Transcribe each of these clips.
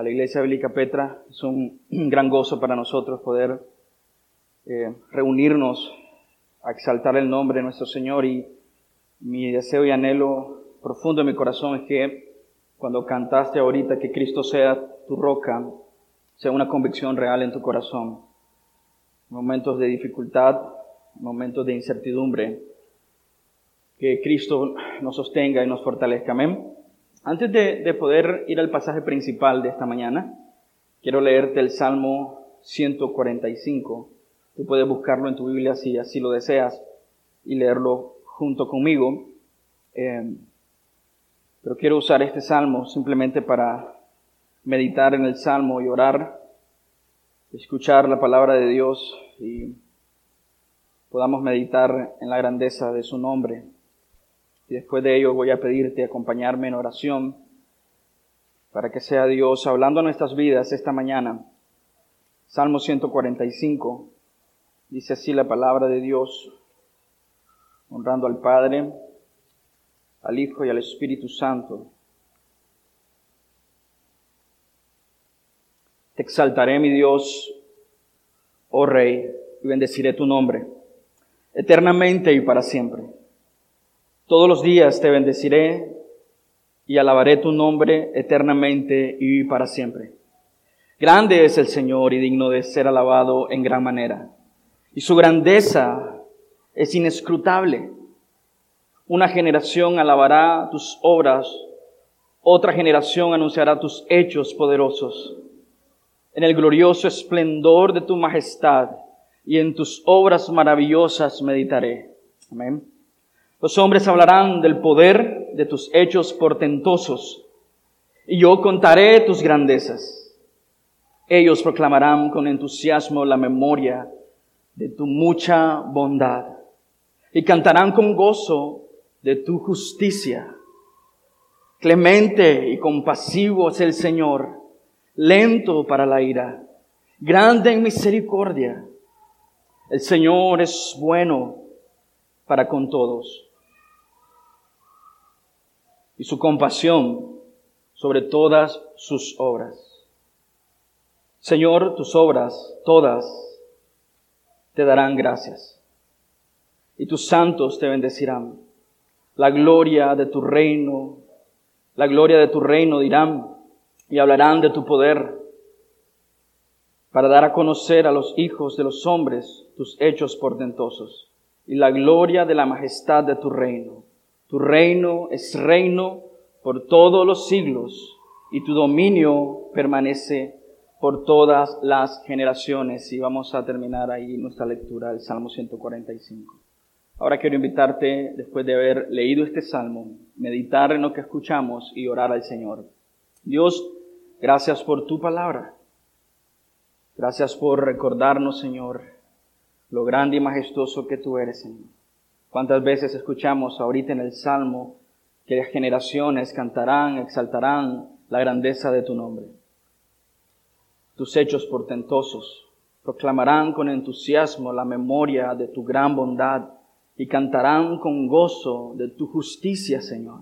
la Iglesia Bíblica Petra. Es un gran gozo para nosotros poder reunirnos a exaltar el nombre de nuestro Señor, y mi deseo y anhelo profundo en mi corazón es que cuando cantaste ahorita que Cristo sea tu roca, sea una convicción real en tu corazón. Momentos de dificultad, momentos de incertidumbre, que Cristo nos sostenga y nos fortalezca. Amén. Antes de poder ir al pasaje principal de esta mañana, quiero leerte el Salmo 145. Tú puedes buscarlo en tu Biblia si así lo deseas y leerlo junto conmigo. Pero quiero usar este Salmo simplemente para meditar en el Salmo y orar, escuchar la palabra de Dios y podamos meditar en la grandeza de su nombre. Y después de ello voy a pedirte acompañarme en oración para que sea Dios hablando a nuestras vidas esta mañana. Salmo 145, dice así la palabra de Dios, honrando al Padre, al Hijo y al Espíritu Santo. Te exaltaré, mi Dios, oh Rey, y bendeciré tu nombre, eternamente y para siempre. Todos los días te bendeciré y alabaré tu nombre eternamente y para siempre. Grande es el Señor y digno de ser alabado en gran manera, y su grandeza es inescrutable. Una generación alabará tus obras, otra generación anunciará tus hechos poderosos. En el glorioso esplendor de tu majestad y en tus obras maravillosas meditaré. Amén. Los hombres hablarán del poder de tus hechos portentosos, y yo contaré tus grandezas. Ellos proclamarán con entusiasmo la memoria de tu mucha bondad, y cantarán con gozo de tu justicia. Clemente y compasivo es el Señor, lento para la ira, grande en misericordia. El Señor es bueno para con todos, y su compasión sobre todas sus obras. Señor, tus obras todas te darán gracias, y tus santos te bendecirán. La gloria de tu reino dirán y hablarán de tu poder, para dar a conocer a los hijos de los hombres tus hechos portentosos y la gloria de la majestad de tu reino. Tu reino es reino por todos los siglos, y tu dominio permanece por todas las generaciones. Y vamos a terminar ahí nuestra lectura del Salmo 145. Ahora quiero invitarte, después de haber leído este Salmo, meditar en lo que escuchamos y orar al Señor. Dios, gracias por tu palabra. Gracias por recordarnos, Señor, lo grande y majestuoso que tú eres, Señor. ¿Cuántas veces escuchamos ahorita en el Salmo que las generaciones cantarán, exaltarán la grandeza de tu nombre? Tus hechos portentosos proclamarán con entusiasmo la memoria de tu gran bondad y cantarán con gozo de tu justicia, Señor.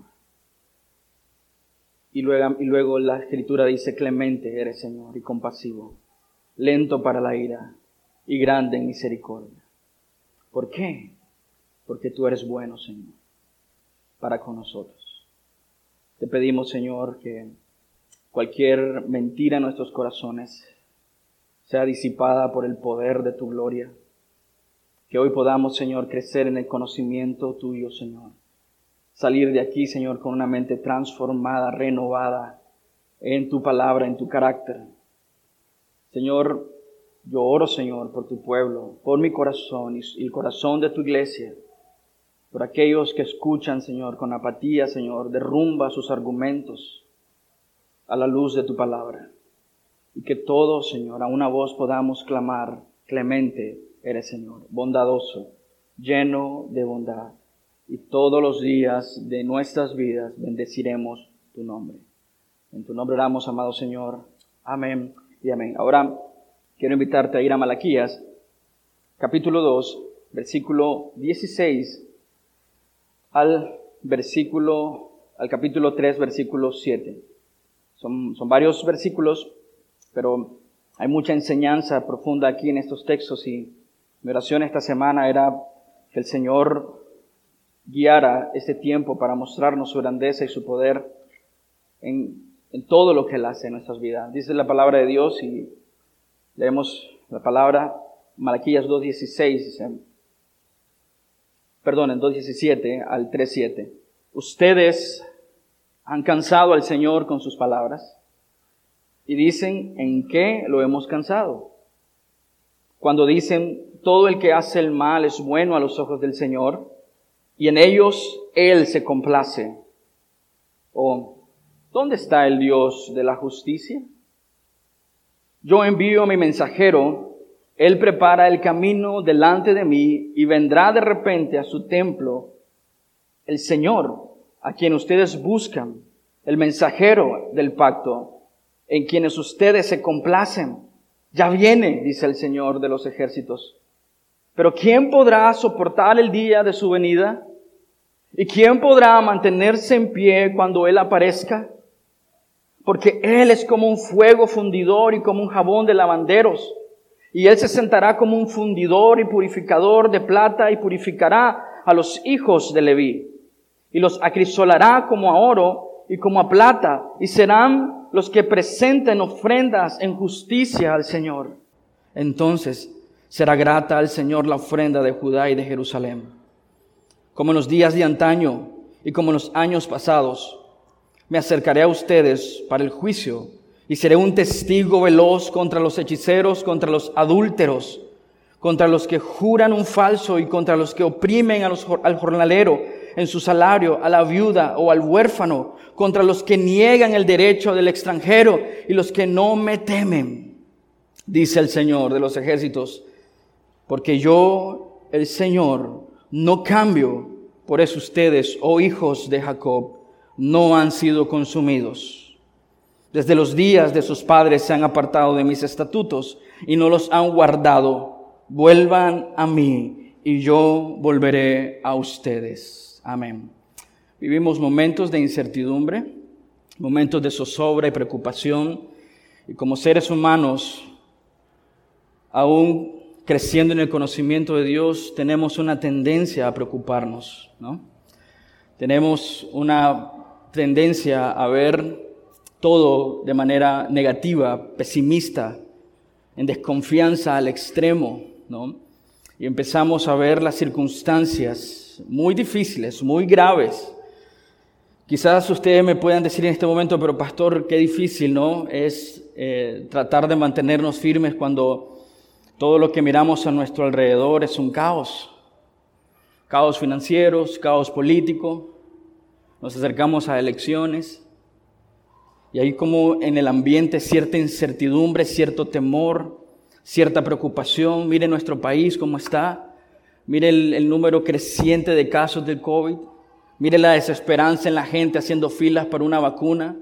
Y luego la Escritura dice, clemente eres, Señor, y compasivo, lento para la ira y grande en misericordia. ¿Por qué? Porque tú eres bueno, Señor, para con nosotros. Te pedimos, Señor, que cualquier mentira en nuestros corazones sea disipada por el poder de tu gloria. Que hoy podamos, Señor, crecer en el conocimiento tuyo, Señor. Salir de aquí, Señor, con una mente transformada, renovada en tu palabra, en tu carácter. Señor, yo oro, Señor, por tu pueblo, por mi corazón y el corazón de tu iglesia. Por aquellos que escuchan, Señor, con apatía, Señor, derrumba sus argumentos a la luz de tu palabra. Y que todos, Señor, a una voz podamos clamar, clemente eres, Señor, bondadoso, lleno de bondad. Y todos los días de nuestras vidas bendeciremos tu nombre. En tu nombre oramos, amado Señor. Amén y amén. Ahora quiero invitarte a ir a Malaquías, capítulo 2, versículo 16 al capítulo 3, versículo 7. Son varios versículos, pero hay mucha enseñanza profunda aquí en estos textos y mi oración esta semana era que el Señor guiara este tiempo para mostrarnos su grandeza y su poder en todo lo que Él hace en nuestras vidas. Dice la palabra de Dios y leemos la palabra, Malaquías 2:16, en 2:17 al 3:7. Ustedes han cansado al Señor con sus palabras y dicen, ¿en qué lo hemos cansado? Cuando dicen, todo el que hace el mal es bueno a los ojos del Señor y en ellos Él se complace. ¿O dónde está el Dios de la justicia? Yo envío a mi mensajero, Él prepara el camino delante de mí y vendrá de repente a su templo el Señor, a quien ustedes buscan, el mensajero del pacto, en quienes ustedes se complacen. Ya viene, dice el Señor de los ejércitos. Pero ¿quién podrá soportar el día de su venida? ¿Y quién podrá mantenerse en pie cuando Él aparezca? Porque Él es como un fuego fundidor y como un jabón de lavanderos. Y Él se sentará como un fundidor y purificador de plata y purificará a los hijos de Leví. Y los acrisolará como a oro y como a plata. Y serán los que presenten ofrendas en justicia al Señor. Entonces será grata al Señor la ofrenda de Judá y de Jerusalén. Como en los días de antaño y como en los años pasados, me acercaré a ustedes para el juicio y seré un testigo veloz contra los hechiceros, contra los adúlteros, contra los que juran un falso y contra los que oprimen al jornalero en su salario, a la viuda o al huérfano, contra los que niegan el derecho del extranjero y los que no me temen, dice el Señor de los ejércitos, porque yo, el Señor, no cambio. Por eso ustedes, oh hijos de Jacob, no han sido consumidos. Desde los días de sus padres se han apartado de mis estatutos y no los han guardado. Vuelvan a mí y yo volveré a ustedes. Amén. Vivimos momentos de incertidumbre, momentos de zozobra y preocupación. Y como seres humanos, aún creciendo en el conocimiento de Dios, tenemos una tendencia a preocuparnos, ¿no? Tenemos una tendencia a ver todo de manera negativa, pesimista, en desconfianza al extremo, ¿no? Y empezamos a ver las circunstancias muy difíciles, muy graves. Quizás ustedes me puedan decir en este momento, pero pastor, qué difícil, ¿no? Es tratar de mantenernos firmes cuando todo lo que miramos a nuestro alrededor es un caos. Caos financieros, caos político. Nos acercamos a elecciones y hay como en el ambiente cierta incertidumbre, cierto temor, cierta preocupación. Mire nuestro país cómo está. Mire el número creciente de casos del COVID. Mire la desesperanza en la gente haciendo filas para una vacuna.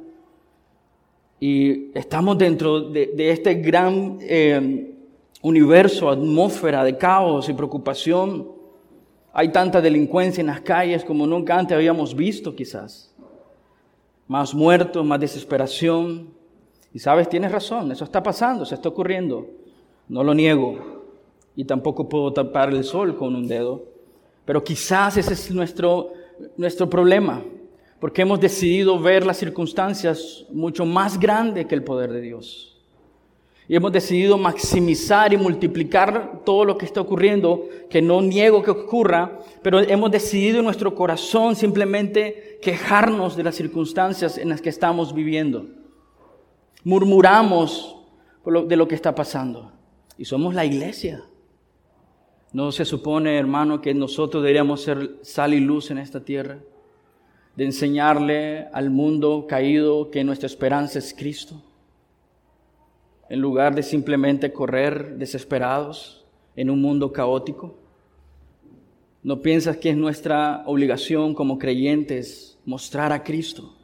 Y estamos dentro de este gran universo, atmósfera de caos y preocupación. Hay tanta delincuencia en las calles como nunca antes habíamos visto quizás. Más muertos, más desesperación. Y sabes, tienes razón, eso está pasando, se está ocurriendo. No lo niego. Y tampoco puedo tapar el sol con un dedo. Pero quizás ese es nuestro problema. Porque hemos decidido ver las circunstancias mucho más grandes que el poder de Dios. Y hemos decidido maximizar y multiplicar todo lo que está ocurriendo, que no niego que ocurra, pero hemos decidido en nuestro corazón simplemente quejarnos de las circunstancias en las que estamos viviendo. Murmuramos de lo que está pasando. Y somos la iglesia. ¿No se supone, hermano, que nosotros deberíamos ser sal y luz en esta tierra? De enseñarle al mundo caído que nuestra esperanza es Cristo. En lugar de simplemente correr desesperados en un mundo caótico. ¿No piensas que es nuestra obligación como creyentes mostrar a Cristo?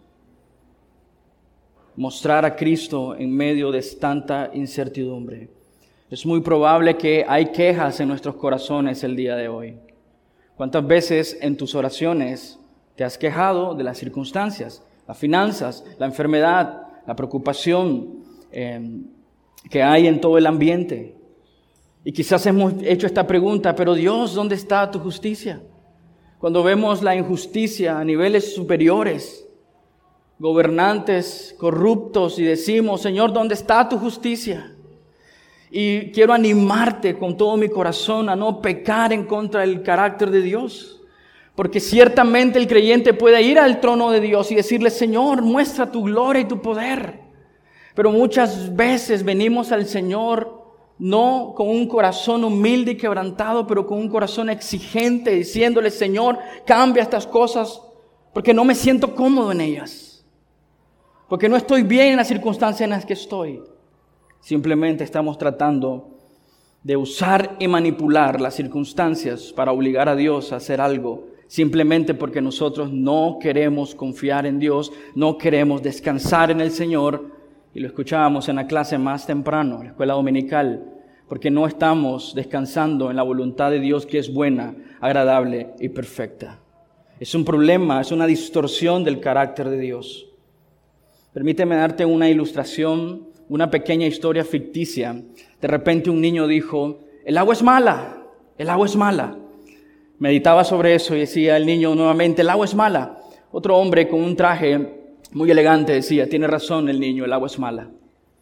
Mostrar a Cristo en medio de tanta incertidumbre. Es muy probable que hay quejas en nuestros corazones el día de hoy. ¿Cuántas veces en tus oraciones te has quejado de las circunstancias, las finanzas, la enfermedad, la preocupación que hay en todo el ambiente. Y quizás hemos hecho esta pregunta, pero Dios, ¿dónde está tu justicia? Cuando vemos la injusticia a niveles superiores, gobernantes corruptos, y decimos, Señor, ¿dónde está tu justicia? Y quiero animarte con todo mi corazón a no pecar en contra del carácter de Dios. Porque ciertamente el creyente puede ir al trono de Dios y decirle, Señor, muestra tu gloria y tu poder. Pero muchas veces venimos al Señor no con un corazón humilde y quebrantado, pero con un corazón exigente, diciéndole, Señor, cambia estas cosas, porque no me siento cómodo en ellas. Porque no estoy bien en las circunstancias en las que estoy. Simplemente estamos tratando de usar y manipular las circunstancias para obligar a Dios a hacer algo, simplemente porque nosotros no queremos confiar en Dios, no queremos descansar en el Señor. Y lo escuchábamos en la clase más temprano, en la escuela dominical, porque no estamos descansando en la voluntad de Dios, que es buena, agradable y perfecta. Es un problema, es una distorsión del carácter de Dios. Permíteme darte una ilustración, una pequeña historia ficticia. De repente un niño dijo, el agua es mala, el agua es mala. Meditaba sobre eso y decía el niño nuevamente, el agua es mala. Otro hombre con un traje muy elegante decía, tiene razón el niño, el agua es mala.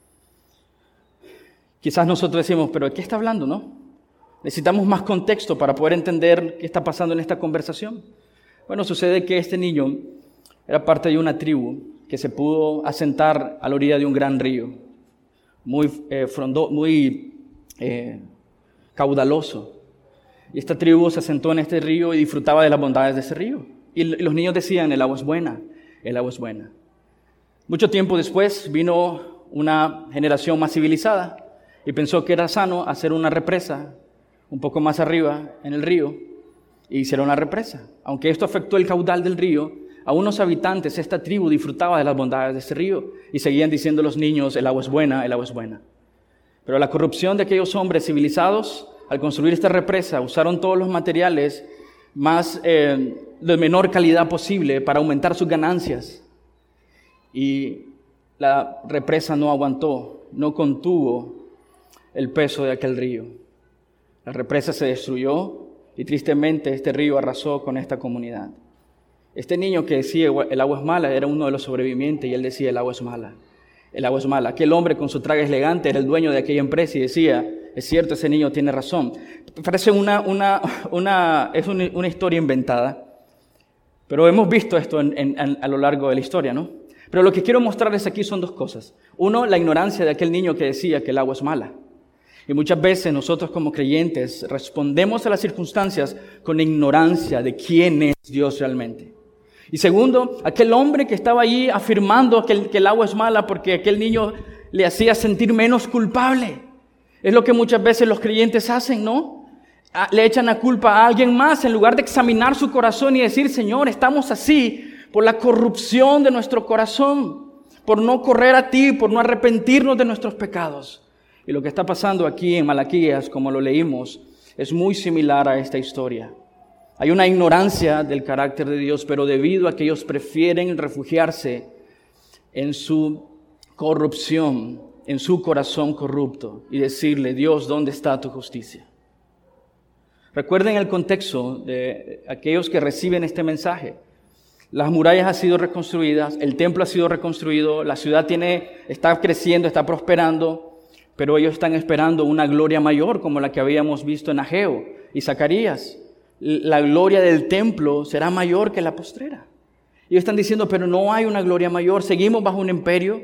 Quizás nosotros decimos, pero ¿de qué está hablando, no? Necesitamos más contexto para poder entender qué está pasando en esta conversación. Bueno, sucede que este niño era parte de una tribu que se pudo asentar a la orilla de un gran río, muy caudaloso. Y esta tribu se asentó en este río y disfrutaba de las bondades de ese río. Y los niños decían, el agua es buena, el agua es buena. Mucho tiempo después vino una generación más civilizada y pensó que era sano hacer una represa un poco más arriba en el río, y hicieron la represa. Aunque esto afectó el caudal del río, a unos habitantes esta tribu disfrutaba de las bondades de ese río y seguían diciendo los niños, el agua es buena, el agua es buena. Pero la corrupción de aquellos hombres civilizados, al construir esta represa, usaron todos los materiales más de menor calidad posible para aumentar sus ganancias. Y la represa no aguantó, no contuvo el peso de aquel río. La represa se destruyó y tristemente este río arrasó con esta comunidad. Este niño que decía el agua es mala era uno de los sobrevivientes y él decía el agua es mala, el agua es mala. Aquel hombre con su traje elegante era el dueño de aquella empresa y decía, es cierto, ese niño tiene razón. Parece una historia inventada, pero hemos visto esto a lo largo de la historia, ¿no? Pero lo que quiero mostrarles aquí son dos cosas. Uno, la ignorancia de aquel niño que decía que el agua es mala. Y muchas veces nosotros como creyentes respondemos a las circunstancias con ignorancia de quién es Dios realmente. Y segundo, aquel hombre que estaba allí afirmando que el agua es mala porque aquel niño le hacía sentir menos culpable. Es lo que muchas veces los creyentes hacen, ¿no? Le echan la culpa a alguien más en lugar de examinar su corazón y decir, Señor, estamos así por la corrupción de nuestro corazón, por no correr a ti, por no arrepentirnos de nuestros pecados. Y lo que está pasando aquí en Malaquías, como lo leímos, es muy similar a esta historia. Hay una ignorancia del carácter de Dios, pero debido a que ellos prefieren refugiarse en su corrupción, en su corazón corrupto, y decirle, Dios, ¿dónde está tu justicia? Recuerden el contexto de aquellos que reciben este mensaje. Las murallas han sido reconstruidas, el templo ha sido reconstruido, la ciudad está creciendo, está prosperando, pero ellos están esperando una gloria mayor como la que habíamos visto en Ageo y Zacarías. La gloria del templo será mayor que la postrera. Ellos están diciendo, pero no hay una gloria mayor, seguimos bajo un imperio.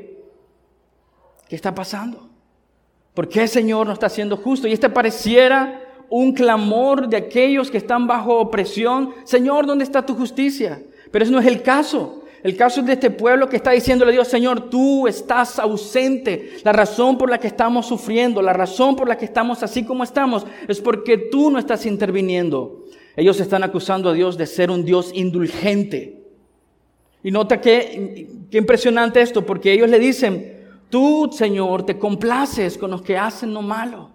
¿Qué está pasando? ¿Por qué el Señor no está siendo justo? Y este pareciera un clamor de aquellos que están bajo opresión. Señor, ¿dónde está tu justicia? Pero ese no es el caso. El caso es de este pueblo que está diciéndole a Dios, Señor, tú estás ausente. La razón por la que estamos sufriendo, la razón por la que estamos así como estamos, es porque tú no estás interviniendo. Ellos están acusando a Dios de ser un Dios indulgente. Y nota qué impresionante esto, porque ellos le dicen, tú, Señor, te complaces con los que hacen lo malo.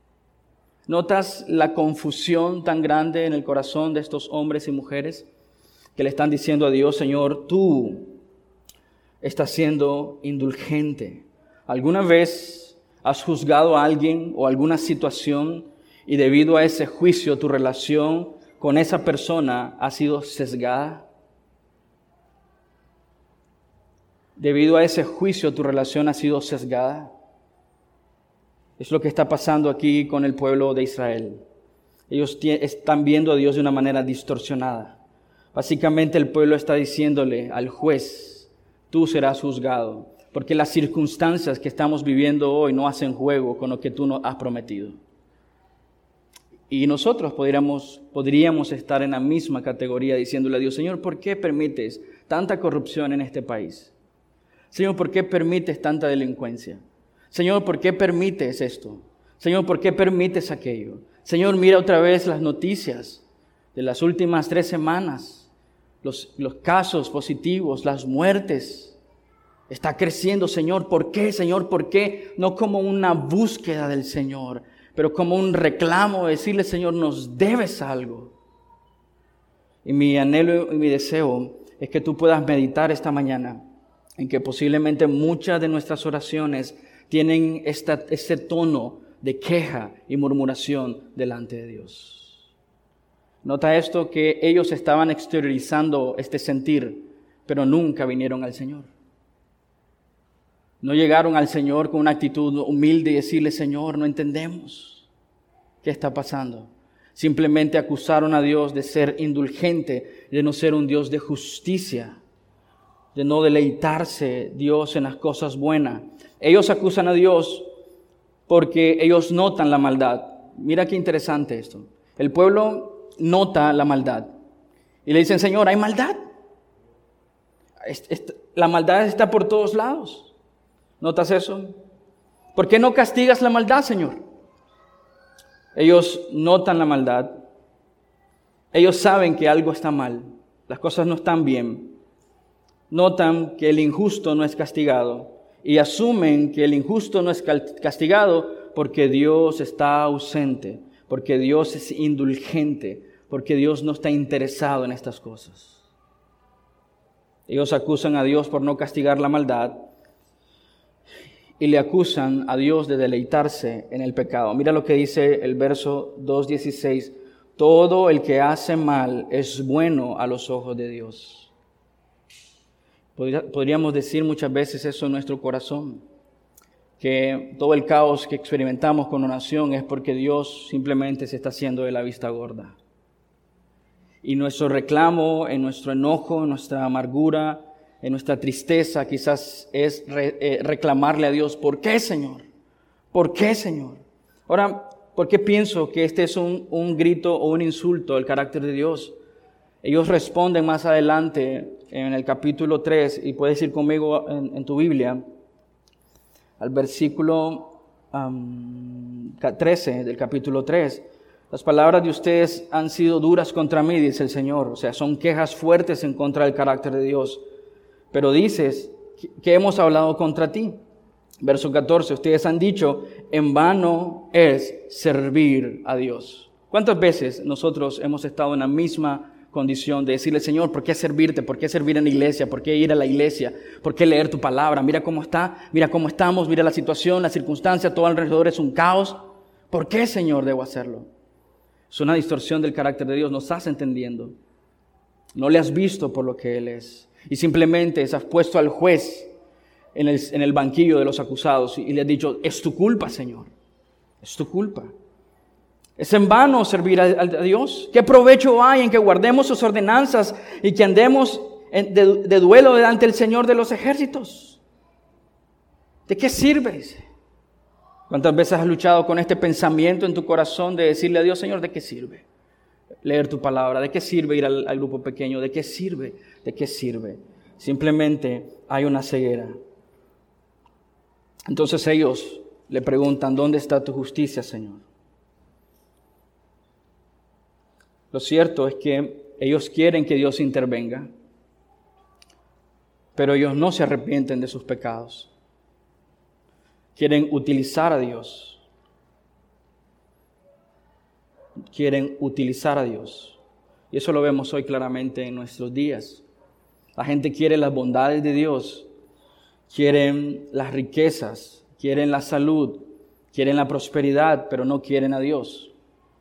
¿Notas la confusión tan grande en el corazón de estos hombres y mujeres que le están diciendo a Dios, Señor, tú estás siendo indulgente? ¿Alguna vez has juzgado a alguien o alguna situación y debido a ese juicio tu relación con esa persona ha sido sesgada? Debido a ese juicio tu relación ha sido sesgada. Es lo que está pasando aquí con el pueblo de Israel. Ellos están viendo a Dios de una manera distorsionada. Básicamente el pueblo está diciéndole al juez, tú serás juzgado, porque las circunstancias que estamos viviendo hoy no hacen juego con lo que tú nos has prometido. Y nosotros podríamos estar en la misma categoría diciéndole a Dios, Señor, ¿por qué permites tanta corrupción en este país? Señor, ¿por qué permites tanta delincuencia? Señor, ¿por qué permites esto? Señor, ¿por qué permites aquello? Señor, mira otra vez las noticias de las últimas 3 semanas, los casos positivos, las muertes. Está creciendo, Señor. ¿Por qué, Señor? ¿Por qué? No como una búsqueda del Señor, pero como un reclamo, decirle, Señor, nos debes algo. Y mi anhelo y mi deseo es que tú puedas meditar esta mañana en que posiblemente muchas de nuestras oraciones tienen este tono de queja y murmuración delante de Dios. Nota esto, que ellos estaban exteriorizando este sentir, pero nunca vinieron al Señor. No llegaron al Señor con una actitud humilde y decirle, Señor, no entendemos qué está pasando. Simplemente acusaron a Dios de ser indulgente, de no ser un Dios de justicia, de no deleitarse Dios en las cosas buenas. Ellos acusan a Dios porque ellos notan la maldad. Mira qué interesante esto. El pueblo nota la maldad y le dicen, Señor, hay maldad. La maldad está por todos lados. ¿Notas eso? ¿Por qué no castigas la maldad, Señor? Ellos notan la maldad. Ellos saben que algo está mal. Las cosas no están bien. Notan que el injusto no es castigado y asumen que el injusto no es castigado porque Dios está ausente, porque Dios es indulgente, porque Dios no está interesado en estas cosas. Ellos acusan a Dios por no castigar la maldad y le acusan a Dios de deleitarse en el pecado. Mira lo que dice el verso 2:16. Todo el que hace mal es bueno a los ojos de Dios. Podríamos decir muchas veces eso en nuestro corazón, que todo el caos que experimentamos con una nación es porque Dios simplemente se está haciendo de la vista gorda. Y nuestro reclamo, en nuestro enojo, en nuestra amargura, en nuestra tristeza, quizás es reclamarle a Dios, ¿por qué, Señor? ¿Por qué, Señor? Ahora, ¿por qué pienso que este es un grito o un insulto al carácter de Dios? Ellos responden más adelante en el capítulo 3, y puedes ir conmigo en tu Biblia, al versículo 13 del capítulo 3. Las palabras de ustedes han sido duras contra mí, dice el Señor. O sea, son quejas fuertes en contra del carácter de Dios. Pero dices que hemos hablado contra ti. Verso 14, ustedes han dicho, en vano es servir a Dios. ¿Cuántas veces nosotros hemos estado en la misma condición de decirle, Señor, ¿por qué servirte? ¿Por qué servir en la iglesia? ¿Por qué ir a la iglesia? ¿Por qué leer tu palabra? Mira cómo está, mira cómo estamos, mira la situación, la circunstancia, todo alrededor es un caos. ¿Por qué, Señor, debo hacerlo? Es una distorsión del carácter de Dios, no estás entendiendo. No le has visto por lo que Él es. Y simplemente has puesto al juez en el banquillo de los acusados y le has dicho, es tu culpa, Señor, es tu culpa. ¿Es en vano servir a Dios? ¿Qué provecho hay en que guardemos sus ordenanzas y que andemos de duelo delante del Señor de los ejércitos? ¿De qué sirve? Dice. ¿Cuántas veces has luchado con este pensamiento en tu corazón de decirle a Dios, Señor, ¿de qué sirve leer tu palabra? ¿De qué sirve ir al grupo pequeño? ¿De qué sirve? ¿De qué sirve? Simplemente hay una ceguera. Entonces ellos le preguntan, ¿dónde está tu justicia, Señor? Lo cierto es que ellos quieren que Dios intervenga, pero ellos no se arrepienten de sus pecados. Quieren utilizar a Dios. Quieren utilizar a Dios. Y eso lo vemos hoy claramente en nuestros días. La gente quiere las bondades de Dios, quieren las riquezas, quieren la salud, quieren la prosperidad, pero no quieren a Dios.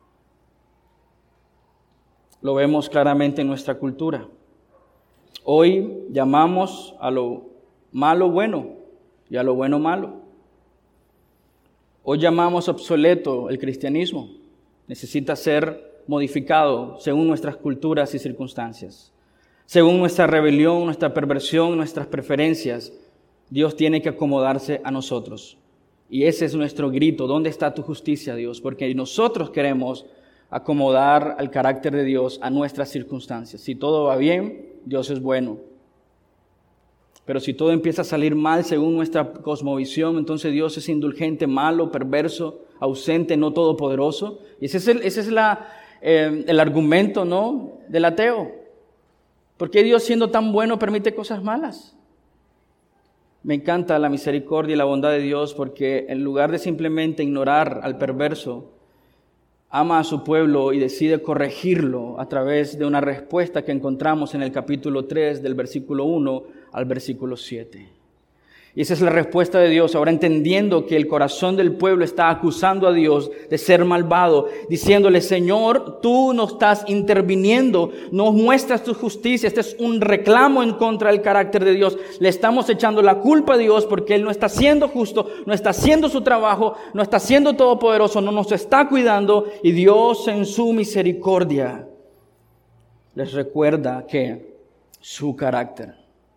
Lo vemos claramente en nuestra cultura. Hoy llamamos a lo malo bueno y a lo bueno malo. Hoy llamamos obsoleto el cristianismo. Necesita ser modificado según nuestras culturas y circunstancias. Según nuestra rebelión, nuestra perversión, nuestras preferencias, Dios tiene que acomodarse a nosotros. Y ese es nuestro grito. ¿Dónde está tu justicia, Dios? Porque nosotros queremos acomodar al carácter de Dios a nuestras circunstancias. Si todo va bien, Dios es bueno. Pero si todo empieza a salir mal según nuestra cosmovisión, entonces Dios es indulgente, malo, perverso, ausente, no todopoderoso. Y ese es el argumento, ¿no?, del ateo. ¿Por qué Dios, siendo tan bueno, permite cosas malas? Me encanta la misericordia y la bondad de Dios, porque en lugar de simplemente ignorar al perverso, ama a su pueblo y decide corregirlo a través de una respuesta que encontramos en el capítulo 3, del versículo 1 al versículo 7. Y esa es la respuesta de Dios, ahora entendiendo que el corazón del pueblo está acusando a Dios de ser malvado, diciéndole: Señor, tú no estás interviniendo, no muestras tu justicia. Este es un reclamo en contra del carácter de Dios. Le estamos echando la culpa a Dios porque Él no está siendo justo, no está haciendo su trabajo, no está siendo todopoderoso, no nos está cuidando. Y Dios, en su misericordia, les recuerda que su carácter.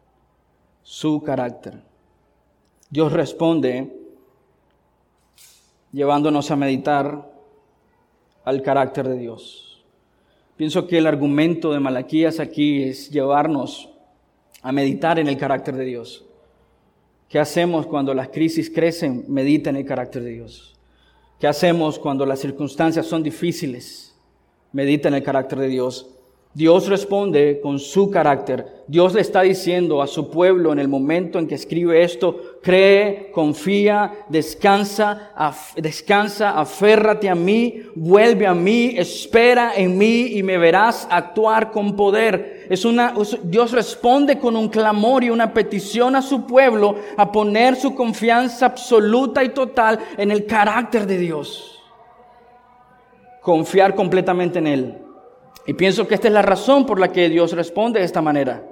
Dios responde llevándonos a meditar al carácter de Dios. Pienso que el argumento de Malaquías aquí es llevarnos a meditar en el carácter de Dios. ¿Qué hacemos cuando las crisis crecen? Medita en el carácter de Dios. ¿Qué hacemos cuando las circunstancias son difíciles? Medita en el carácter de Dios. Dios responde con su carácter. Dios le está diciendo a su pueblo en el momento en que escribe esto: cree, confía, descansa, aférrate a mí, vuelve a mí, espera en mí y me verás actuar con poder. Dios responde con un clamor y una petición a su pueblo a poner su confianza absoluta y total en el carácter de Dios. Confiar completamente en Él. Y pienso que esta es la razón por la que Dios responde de esta manera.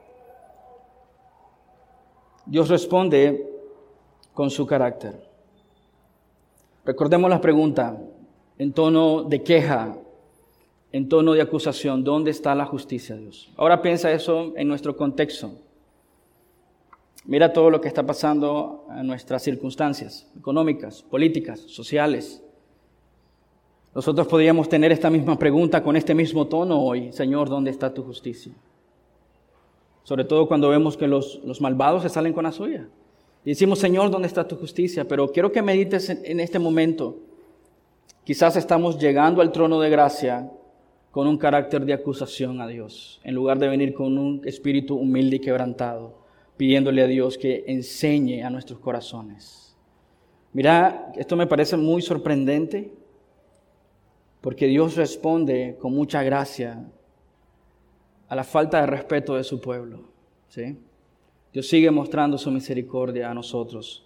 Dios responde con su carácter. Recordemos la pregunta en tono de queja, en tono de acusación: ¿dónde está la justicia, Dios? Ahora piensa eso en nuestro contexto. Mira todo lo que está pasando en nuestras circunstancias económicas, políticas, sociales. Nosotros podríamos tener esta misma pregunta con este mismo tono hoy: Señor, ¿dónde está tu justicia? Sobre todo cuando vemos que los malvados se salen con la suya. Y decimos: Señor, ¿dónde está tu justicia? Pero quiero que medites en este momento. Quizás estamos llegando al trono de gracia con un carácter de acusación a Dios, en lugar de venir con un espíritu humilde y quebrantado, pidiéndole a Dios que enseñe a nuestros corazones. Mira, esto me parece muy sorprendente, porque Dios responde con mucha gracia a la falta de respeto de su pueblo, ¿sí? Dios sigue mostrando su misericordia a nosotros.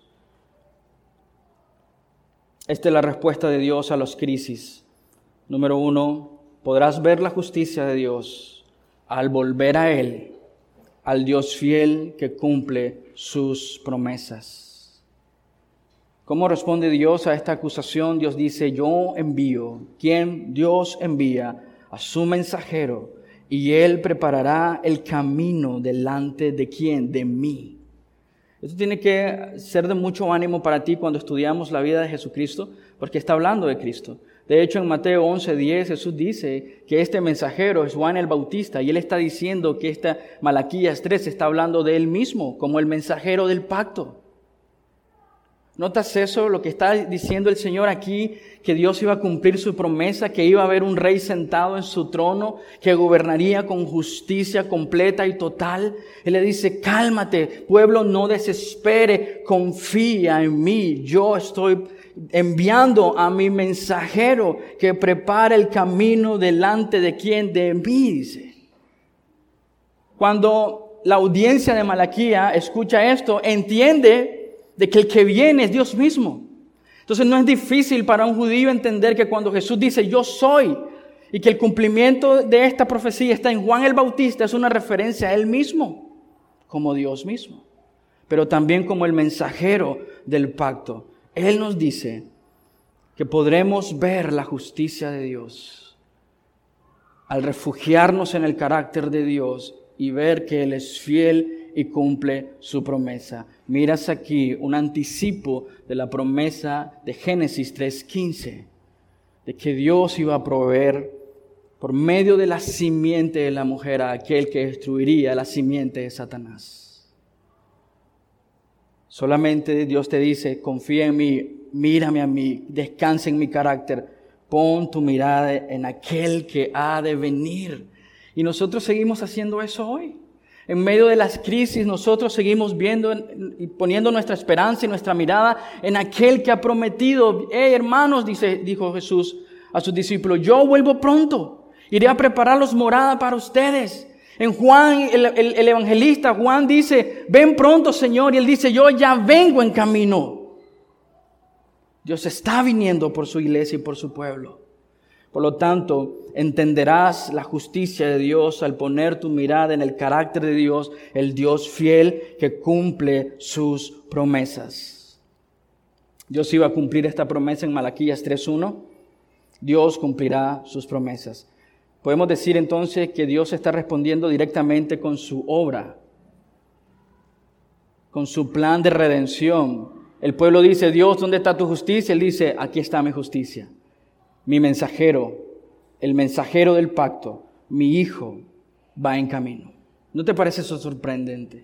Esta es la respuesta de Dios a las crisis. Número 1, podrás ver la justicia de Dios al volver a Él, al Dios fiel que cumple sus promesas. ¿Cómo responde Dios a esta acusación? Dios dice: yo envío. ¿Quién? Dios envía a su mensajero y Él preparará el camino delante de ¿quién? De mí. Esto tiene que ser de mucho ánimo para ti cuando estudiamos la vida de Jesucristo, porque está hablando de Cristo. De hecho, en Mateo 11:10 Jesús dice que este mensajero es Juan el Bautista, y Él está diciendo que esta Malaquías 3 está hablando de Él mismo como el mensajero del pacto. ¿Notas eso? Lo que está diciendo el Señor aquí, que Dios iba a cumplir su promesa, que iba a haber un rey sentado en su trono, que gobernaría con justicia completa y total. Él le dice: cálmate, pueblo, no desespere, confía en mí. Yo estoy enviando a mi mensajero que prepara el camino delante de ¿quién? De mí, dice. Cuando la audiencia de Malaquía escucha esto, entiende de que el que viene es Dios mismo. Entonces no es difícil para un judío entender que cuando Jesús dice yo soy, y que el cumplimiento de esta profecía está en Juan el Bautista, es una referencia a Él mismo, como Dios mismo, pero también como el mensajero del pacto. Él nos dice que podremos ver la justicia de Dios al refugiarnos en el carácter de Dios y ver que Él es fiel y cumple su promesa. Miras aquí un anticipo de la promesa de Génesis 3:15, de que Dios iba a proveer por medio de la simiente de la mujer a aquel que destruiría la simiente de Satanás. Solamente Dios te dice, confía en mí, mírame a mí, descansa en mi carácter, pon tu mirada en aquel que ha de venir. Y nosotros seguimos haciendo eso hoy. En medio de las crisis nosotros seguimos viendo y poniendo nuestra esperanza y nuestra mirada en aquel que ha prometido. Hermanos, dijo Jesús a sus discípulos, yo vuelvo pronto, iré a prepararlos morada para ustedes. En Juan, el evangelista Juan dice, ven pronto Señor, y él dice, yo ya vengo en camino. Dios está viniendo por su iglesia y por su pueblo. Por lo tanto, entenderás la justicia de Dios al poner tu mirada en el carácter de Dios, el Dios fiel que cumple sus promesas. Dios iba a cumplir esta promesa en Malaquías 3:1. Dios cumplirá sus promesas. Podemos decir entonces que Dios está respondiendo directamente con su obra, con su plan de redención. El pueblo dice, Dios, ¿dónde está tu justicia? Él dice, aquí está mi justicia. Mi mensajero, el mensajero del pacto, mi hijo, va en camino. ¿No te parece eso sorprendente?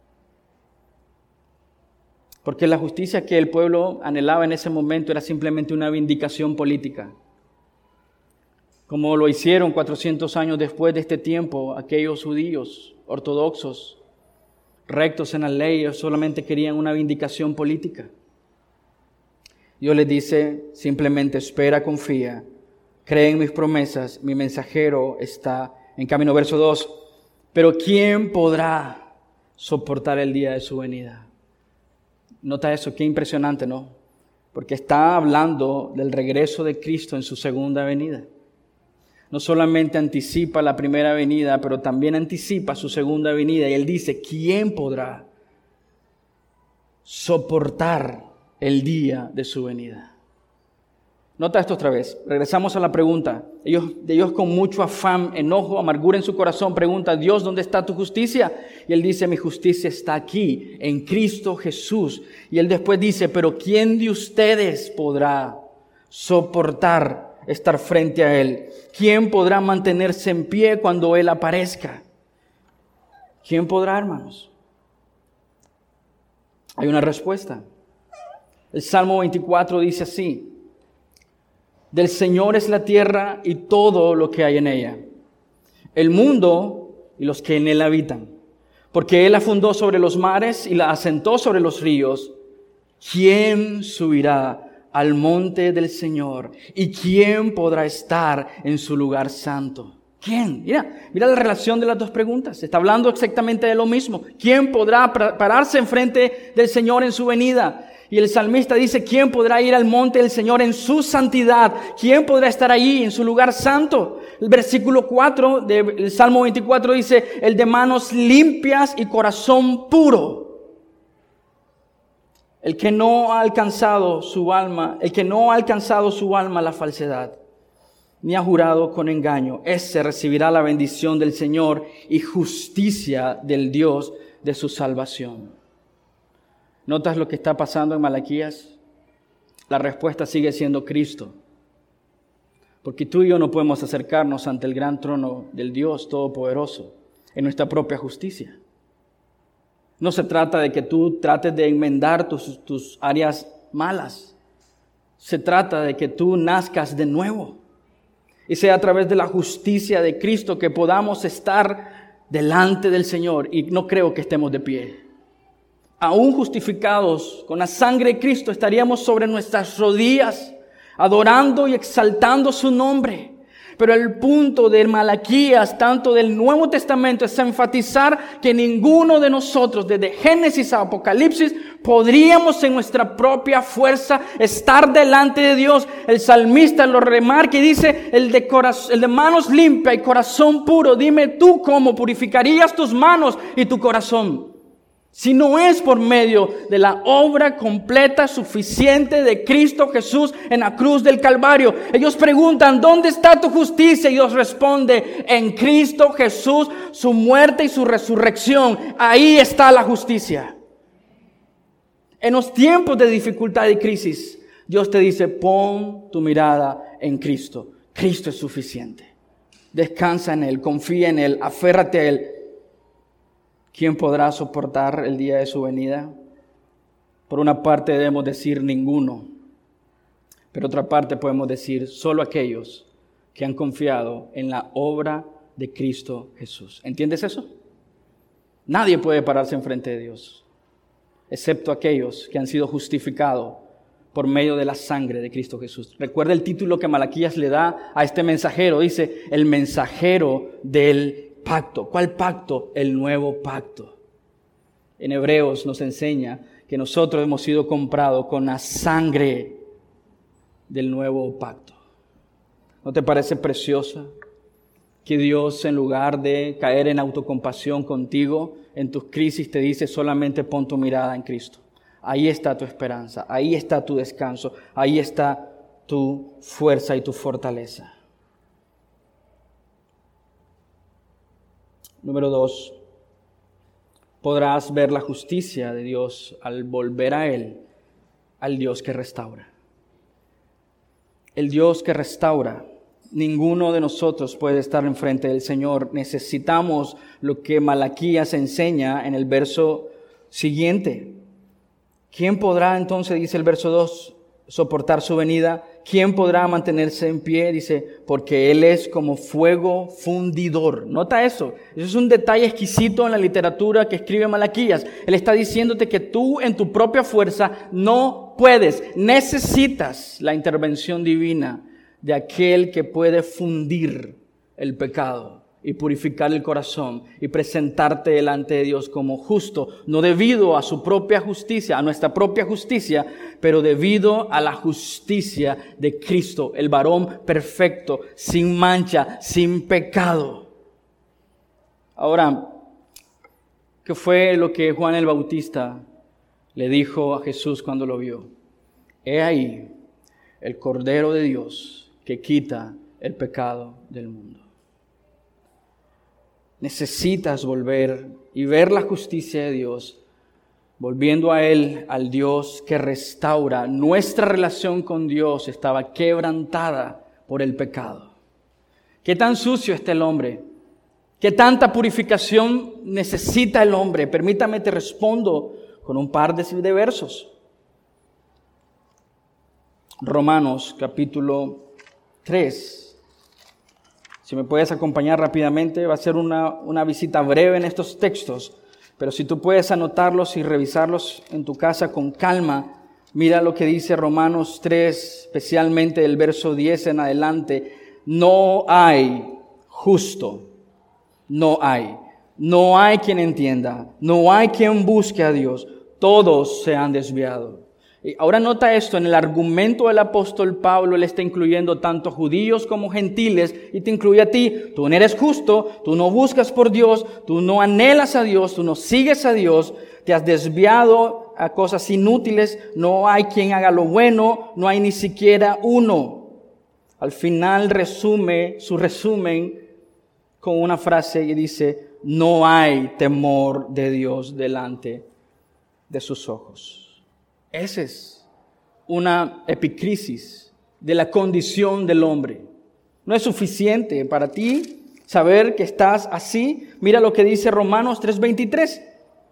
Porque la justicia que el pueblo anhelaba en ese momento era simplemente una vindicación política. Como lo hicieron 400 años después de este tiempo, aquellos judíos ortodoxos, rectos en la ley, ellos solamente querían una vindicación política. Dios les dice, simplemente espera, confía, cree en mis promesas, mi mensajero está en camino. Verso 2, pero ¿quién podrá soportar el día de su venida? Nota eso, qué impresionante, ¿no? Porque está hablando del regreso de Cristo en su segunda venida. No solamente anticipa la primera venida, pero también anticipa su segunda venida. Y Él dice, ¿quién podrá soportar el día de su venida? Nota esto otra vez. Regresamos a la pregunta. Ellos con mucho afán, enojo, amargura en su corazón preguntan, Dios, ¿dónde está tu justicia? Y Él dice, mi justicia está aquí, en Cristo Jesús. Y Él después dice, pero ¿quién de ustedes podrá soportar estar frente a Él? ¿Quién podrá mantenerse en pie cuando Él aparezca? ¿Quién podrá, hermanos? Hay una respuesta. El Salmo 24 dice así, del Señor es la tierra y todo lo que hay en ella, el mundo y los que en él habitan, porque Él la fundó sobre los mares y la asentó sobre los ríos. ¿Quién subirá al monte del Señor? ¿Y quién podrá estar en su lugar santo? ¿Quién? Mira la relación de las dos preguntas. Está hablando exactamente de lo mismo. ¿Quién podrá pararse enfrente del Señor en su venida? Y el salmista dice, ¿quién podrá ir al monte del Señor en su santidad? ¿Quién podrá estar allí en su lugar santo? El versículo 4 del Salmo 24 dice, el de manos limpias y corazón puro. El que no ha alcanzado su alma la falsedad, ni ha jurado con engaño, ese recibirá la bendición del Señor y justicia del Dios de su salvación. ¿Notas lo que está pasando en Malaquías? La respuesta sigue siendo Cristo. Porque tú y yo no podemos acercarnos ante el gran trono del Dios Todopoderoso en nuestra propia justicia. No se trata de que tú trates de enmendar tus áreas malas. Se trata de que tú nazcas de nuevo. Y sea a través de la justicia de Cristo que podamos estar delante del Señor. Y no creo que estemos de pie. Aún justificados con la sangre de Cristo, estaríamos sobre nuestras rodillas, adorando y exaltando su nombre. Pero el punto de Malaquías, tanto del Nuevo Testamento, es enfatizar que ninguno de nosotros, desde Génesis a Apocalipsis, podríamos en nuestra propia fuerza estar delante de Dios. El salmista lo remarca y dice, el de manos limpias y corazón puro, dime tú cómo purificarías tus manos y tu corazón. Si no es por medio de la obra completa, suficiente de Cristo Jesús en la cruz del Calvario. Ellos preguntan, ¿dónde está tu justicia? Y Dios responde, en Cristo Jesús, su muerte y su resurrección. Ahí está la justicia. En los tiempos de dificultad y crisis, Dios te dice, pon tu mirada en Cristo. Cristo es suficiente. Descansa en Él, confía en Él, aférrate a Él. ¿Quién podrá soportar el día de su venida? Por una parte debemos decir ninguno, pero otra parte podemos decir solo aquellos que han confiado en la obra de Cristo Jesús. ¿Entiendes eso? Nadie puede pararse enfrente de Dios, excepto aquellos que han sido justificados por medio de la sangre de Cristo Jesús. Recuerda el título que Malaquías le da a este mensajero, dice, el mensajero del pacto. ¿Cuál pacto? El nuevo pacto. En Hebreos nos enseña que nosotros hemos sido comprados con la sangre del nuevo pacto. ¿No te parece preciosa que Dios, en lugar de caer en autocompasión contigo, en tus crisis te dice solamente pon tu mirada en Cristo? Ahí está tu esperanza, ahí está tu descanso, ahí está tu fuerza y tu fortaleza. Número 2, podrás ver la justicia de Dios al volver a Él, al Dios que restaura. El Dios que restaura. Ninguno de nosotros puede estar enfrente del Señor. Necesitamos lo que Malaquías enseña en el verso siguiente. ¿Quién podrá entonces, dice el verso 2, soportar su venida? ¿Quién podrá mantenerse en pie? Dice, porque Él es como fuego fundidor. Nota eso. Eso es un detalle exquisito en la literatura que escribe Malaquías. Él está diciéndote que tú en tu propia fuerza no puedes. Necesitas la intervención divina de aquel que puede fundir el pecado y purificar el corazón y presentarte delante de Dios como justo, no debido a su propia justicia, a nuestra propia justicia, pero debido a la justicia de Cristo, el varón perfecto, sin mancha, sin pecado. Ahora, ¿qué fue lo que Juan el Bautista le dijo a Jesús cuando lo vio? He ahí el Cordero de Dios que quita el pecado del mundo. Necesitas volver y ver la justicia de Dios, volviendo a Él, al Dios que restaura. Nuestra relación con Dios estaba quebrantada por el pecado. ¿Qué tan sucio está el hombre? ¿Qué tanta purificación necesita el hombre? Permítame te respondo con un par de versos. Romanos capítulo 3. Si me puedes acompañar rápidamente, va a ser una visita breve en estos textos, pero si tú puedes anotarlos y revisarlos en tu casa con calma, mira lo que dice Romanos 3, especialmente el verso 10 en adelante. No hay justo, no hay quien entienda, no hay quien busque a Dios, todos se han desviado. Y ahora nota esto, en el argumento del apóstol Pablo, él está incluyendo tanto judíos como gentiles y te incluye a ti. Tú no eres justo, tú no buscas por Dios, tú no anhelas a Dios, tú no sigues a Dios, te has desviado a cosas inútiles, no hay quien haga lo bueno, no hay ni siquiera uno. Al final resume su resumen con una frase que dice, no hay temor de Dios delante de sus ojos. Esa es una epicrisis de la condición del hombre. No es suficiente para ti saber que estás así. Mira lo que dice Romanos 3:23.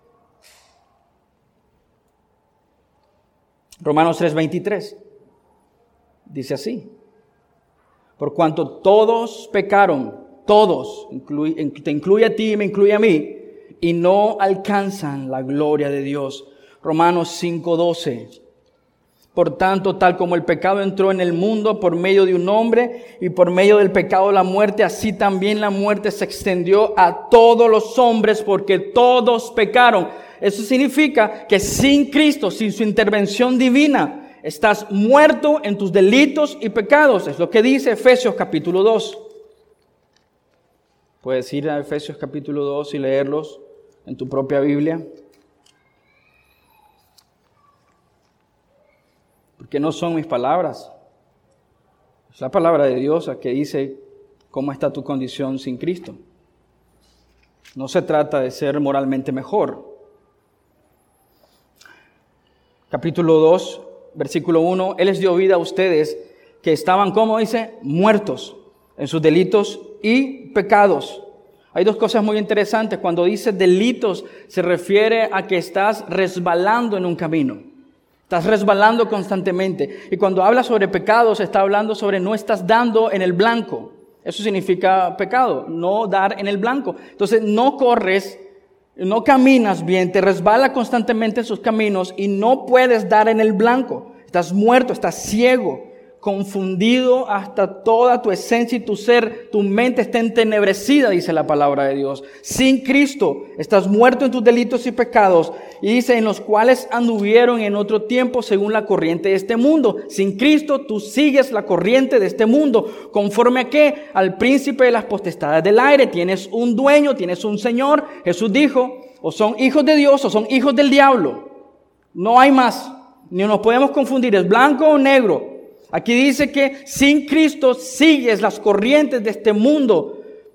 Romanos 3:23. Dice así. Por cuanto todos pecaron, todos, te incluye a ti y me incluye a mí, y no alcanzan la gloria de Dios. Romanos 5:12. Por tanto, tal como el pecado entró en el mundo por medio de un hombre y por medio del pecado la muerte, así también la muerte se extendió a todos los hombres porque todos pecaron. Eso significa que sin Cristo, sin su intervención divina, estás muerto en tus delitos y pecados. Es lo que dice Efesios capítulo 2. Puedes ir a Efesios capítulo 2 y leerlos en tu propia Biblia. Porque no son mis palabras. Es la palabra de Dios la que dice cómo está tu condición sin Cristo. No se trata de ser moralmente mejor. Capítulo 2, versículo 1. Él les dio vida a ustedes que estaban, ¿cómo dice? Muertos en sus delitos y pecados. Hay dos cosas muy interesantes. Cuando dice delitos, se refiere a que estás resbalando en un camino. Estás resbalando constantemente. Y cuando habla sobre pecados, está hablando sobre no estás dando en el blanco. Eso significa pecado, no dar en el blanco. Entonces no corres, no caminas bien, te resbala constantemente en sus caminos y no puedes dar en el blanco. Estás muerto, estás ciego, confundido hasta toda tu esencia y tu ser, tu mente está entenebrecida, dice la palabra de Dios. Sin Cristo estás muerto en tus delitos y pecados, y dice, en los cuales anduvieron en otro tiempo según la corriente de este mundo. Sin Cristo tú sigues la corriente de este mundo. ¿Conforme a qué? Al príncipe de las potestades del aire. Tienes un dueño, tienes un Señor. Jesús dijo, o son hijos de Dios o son hijos del diablo. No hay más. Ni nos podemos confundir, es blanco o negro. Aquí dice que sin Cristo sigues las corrientes de este mundo.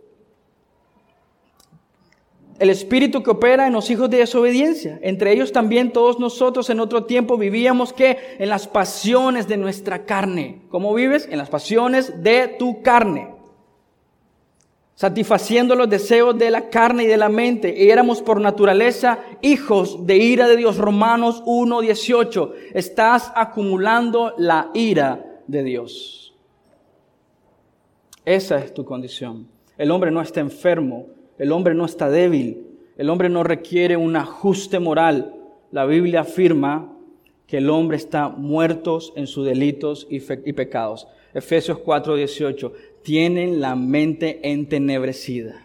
El espíritu que opera en los hijos de desobediencia. Entre ellos también todos nosotros en otro tiempo vivíamos ¿qué? En las pasiones de nuestra carne. ¿Cómo vives? En las pasiones de tu carne. Satisfaciendo los deseos de la carne y de la mente. Y éramos por naturaleza hijos de ira de Dios. Romanos 1:18. Estás acumulando la ira de Dios. Esa es tu condición. El hombre no está enfermo. El hombre no está débil. El hombre no requiere un ajuste moral. La Biblia afirma que el hombre está muerto en sus delitos y pecados. Efesios 4:18. Tienen la mente entenebrecida.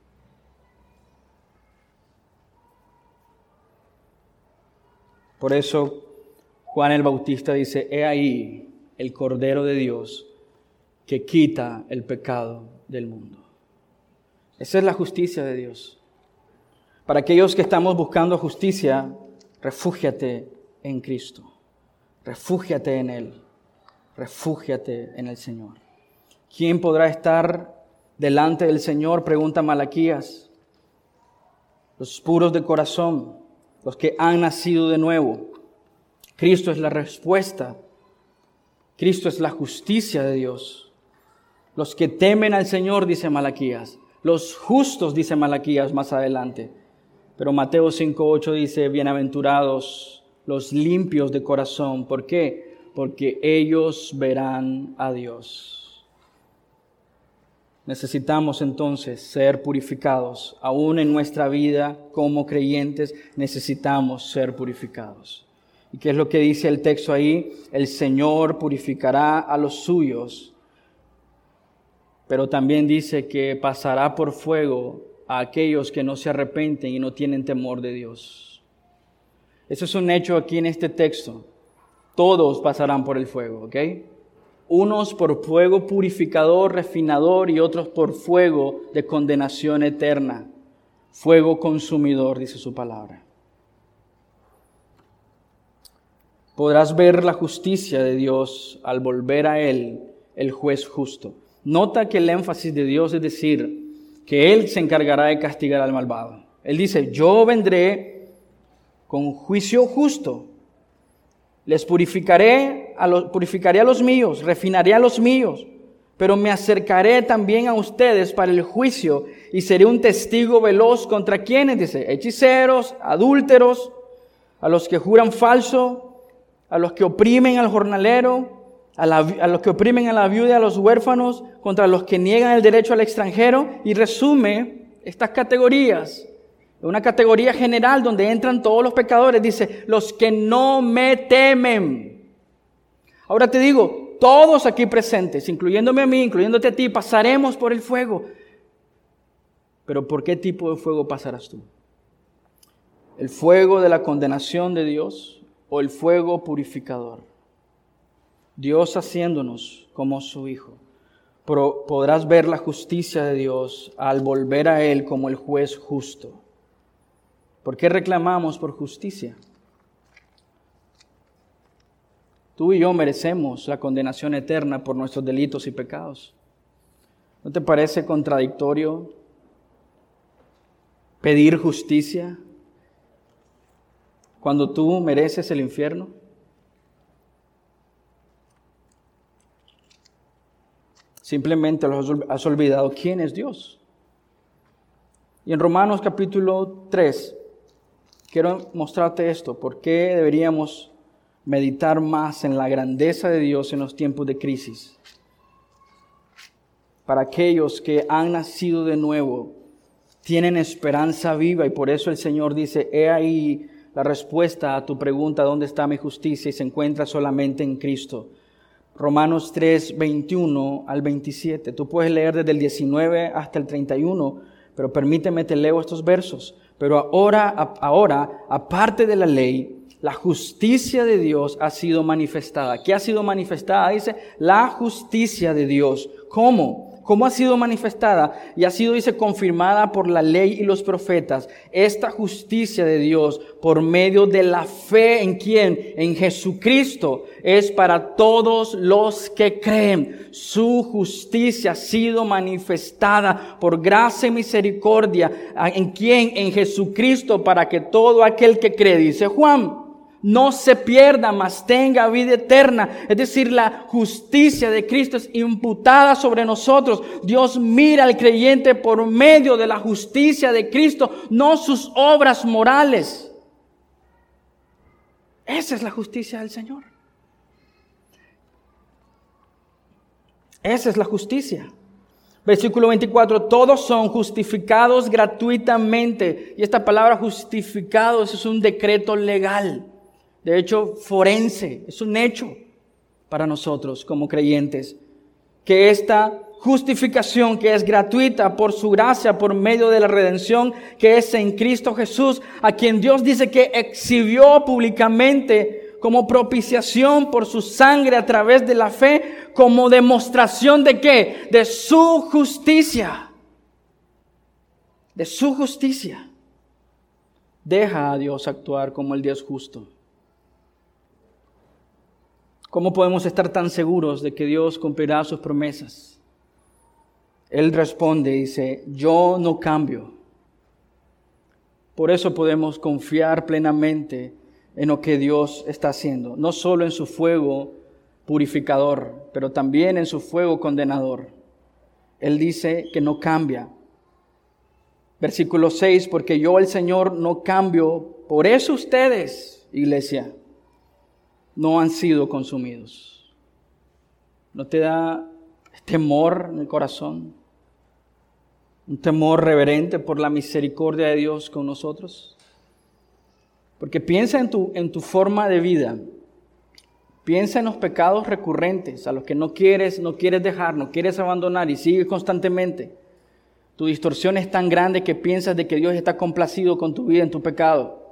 Por eso Juan el Bautista dice, he ahí el Cordero de Dios que quita el pecado del mundo. Esa es la justicia de Dios. Para aquellos que estamos buscando justicia, refúgiate en Cristo. Refúgiate en Él. Refúgiate en el Señor. ¿Quién podrá estar delante del Señor? Pregunta Malaquías. Los puros de corazón, los que han nacido de nuevo. Cristo es la respuesta. Cristo es la justicia de Dios. Los que temen al Señor, dice Malaquías. Los justos, dice Malaquías más adelante. Pero Mateo 5:8 dice, bienaventurados los limpios de corazón. ¿Por qué? Porque ellos verán a Dios. Necesitamos entonces ser purificados. Aún en nuestra vida como creyentes necesitamos ser purificados. ¿Y qué es lo que dice el texto ahí? El Señor purificará a los suyos, pero también dice que pasará por fuego a aquellos que no se arrepienten y no tienen temor de Dios. Eso es un hecho aquí en este texto. Todos pasarán por el fuego, ¿ok? Unos por fuego purificador, refinador, y otros por fuego de condenación eterna. Fuego consumidor, dice su palabra. Podrás ver la justicia de Dios al volver a Él, el juez justo. Nota que el énfasis de Dios es decir, que Él se encargará de castigar al malvado. Él dice, yo vendré con juicio justo. Les purificaré a los míos, refinaré a los míos, pero me acercaré también a ustedes para el juicio y seré un testigo veloz contra quienes, dice, hechiceros, adúlteros, a los que juran falso, a los que oprimen al jornalero, a los que oprimen a la viuda y a los huérfanos, contra los que niegan el derecho al extranjero, y resume estas categorías. Una categoría general donde entran todos los pecadores. Dice, los que no me temen. Ahora te digo, todos aquí presentes, incluyéndome a mí, incluyéndote a ti, pasaremos por el fuego. Pero ¿por qué tipo de fuego pasarás tú? ¿El fuego de la condenación de Dios o el fuego purificador? Dios haciéndonos como su Hijo. Podrás ver la justicia de Dios al volver a Él como el juez justo. ¿Por qué reclamamos por justicia? Tú y yo merecemos la condenación eterna por nuestros delitos y pecados. ¿No te parece contradictorio pedir justicia cuando tú mereces el infierno? Simplemente has olvidado quién es Dios. Y en Romanos capítulo 3, quiero mostrarte esto, por qué deberíamos meditar más en la grandeza de Dios en los tiempos de crisis. Para aquellos que han nacido de nuevo, tienen esperanza viva y por eso el Señor dice, he ahí la respuesta a tu pregunta, ¿dónde está mi justicia? Y se encuentra solamente en Cristo. Romanos 3, 21 al 27. Tú puedes leer desde el 19 hasta el 31, pero permíteme te leo estos versos. Pero ahora, aparte de la ley, la justicia de Dios ha sido manifestada. ¿Qué ha sido manifestada? Dice, la justicia de Dios. ¿Cómo? ¿Cómo ha sido manifestada? Y ha sido, dice, confirmada por la ley y los profetas. Esta justicia de Dios por medio de la fe ¿en quién? En Jesucristo. Es para todos los que creen. Su justicia ha sido manifestada por gracia y misericordia. ¿En quién? En Jesucristo, para que todo aquel que cree, dice Juan, no se pierda, mas tenga vida eterna. Es decir, la justicia de Cristo es imputada sobre nosotros. Dios mira al creyente por medio de la justicia de Cristo, no sus obras morales. Esa es la justicia del Señor. Esa es la justicia. Versículo 24, todos son justificados gratuitamente. Y esta palabra justificados es un decreto legal. De hecho, forense, es un hecho para nosotros como creyentes, que esta justificación que es gratuita por su gracia, por medio de la redención que es en Cristo Jesús, a quien Dios dice que exhibió públicamente como propiciación por su sangre a través de la fe, como demostración de ¿qué? De su justicia. De su justicia. Deja a Dios actuar como el Dios justo. ¿Cómo podemos estar tan seguros de que Dios cumplirá sus promesas? Él responde, dice, yo no cambio. Por eso podemos confiar plenamente en lo que Dios está haciendo. No solo en su fuego purificador, pero también en su fuego condenador. Él dice que no cambia. Versículo 6, porque yo el Señor no cambio. Por eso ustedes, iglesia, no han sido consumidos. ¿No te da temor en el corazón? Un temor reverente por la misericordia de Dios con nosotros. Porque piensa en tu forma de vida. Piensa en los pecados recurrentes, a los que no quieres dejar, no quieres abandonar y sigues constantemente. Tu distorsión es tan grande que piensas de que Dios está complacido con tu vida en tu pecado.